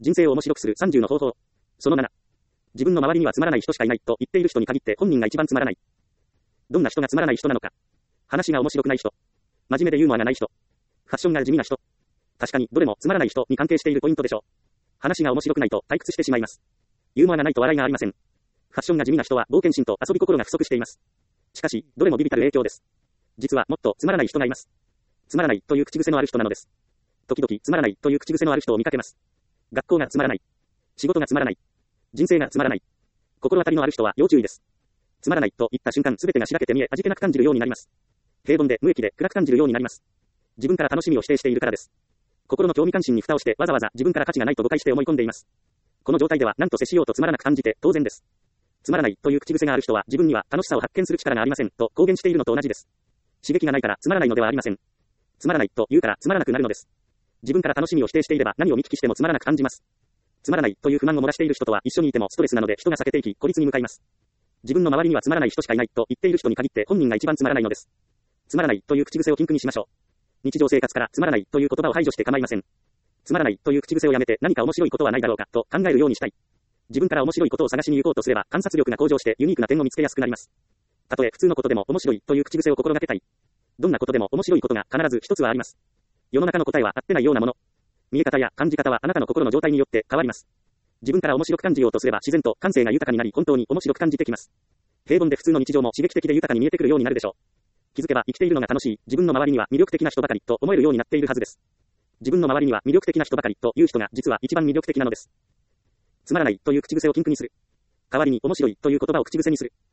人生を面白くする30の方法。その7。自分の周りにはつまらない人しかいないと言っている人に限って本人が一番つまらない。どんな人がつまらない人なのか。話が面白くない人。真面目でユーモアがない人。ファッションが地味な人。確かにどれもつまらない人に関係しているポイントでしょう。話が面白くないと退屈してしまいます。ユーモアがないと笑いがありません。ファッションが地味な人は冒険心と遊び心が不足しています。しかし、どれも微々たる影響です。実はもっとつまらない人がいます。つまらないという口癖のある人なのです。時々つまらないという口癖のある人を見かけます。学校がつまらない。仕事がつまらない。人生がつまらない。心当たりのある人は要注意です。つまらないと言った瞬間すべてがしらけて見え味気なく感じるようになります。平凡で無益で暗く感じるようになります。自分から楽しみを否定しているからです。心の興味関心に蓋をしてわざわざ自分から価値がないと誤解して思い込んでいます。この状態では何と接しようとつまらなく感じて当然です。つまらないという口癖がある人は自分には楽しさを発見する力がありませんと公言しているのと同じです。刺激がないからつまらないのではありません。つまらないと言うからつまらなくなるのです。自分から楽しみを否定していれば何を見聞きしてもつまらなく感じます。つまらないという不満を漏らしている人とは一緒にいてもストレスなので人が避けていき孤立に向かいます。自分の周りにはつまらない人しかいないと言っている人に限って本人が一番つまらないのです。つまらないという口癖を禁句にしましょう。日常生活からつまらないという言葉を排除して構いません。つまらないという口癖をやめて何か面白いことはないだろうかと考えるようにしたい。自分から面白いことを探しに行こうとすれば観察力が向上してユニークな点を見つけやすくなります。たとえ普通のことでも面白いという口癖を心がけたい。どんなことでも面白いことが必ず一つはあります。世の中の答えは合ってないようなもの。見え方や感じ方はあなたの心の状態によって変わります。自分から面白く感じようとすれば自然と感性が豊かになり本当に面白く感じてきます。平凡で普通の日常も刺激的で豊かに見えてくるようになるでしょう。気づけば生きているのが楽しい、自分の周りには魅力的な人ばかりと思えるようになっているはずです。自分の周りには魅力的な人ばかりという人が実は一番魅力的なのです。つまらないという口癖を禁句にする。代わりに面白いという言葉を口癖にする。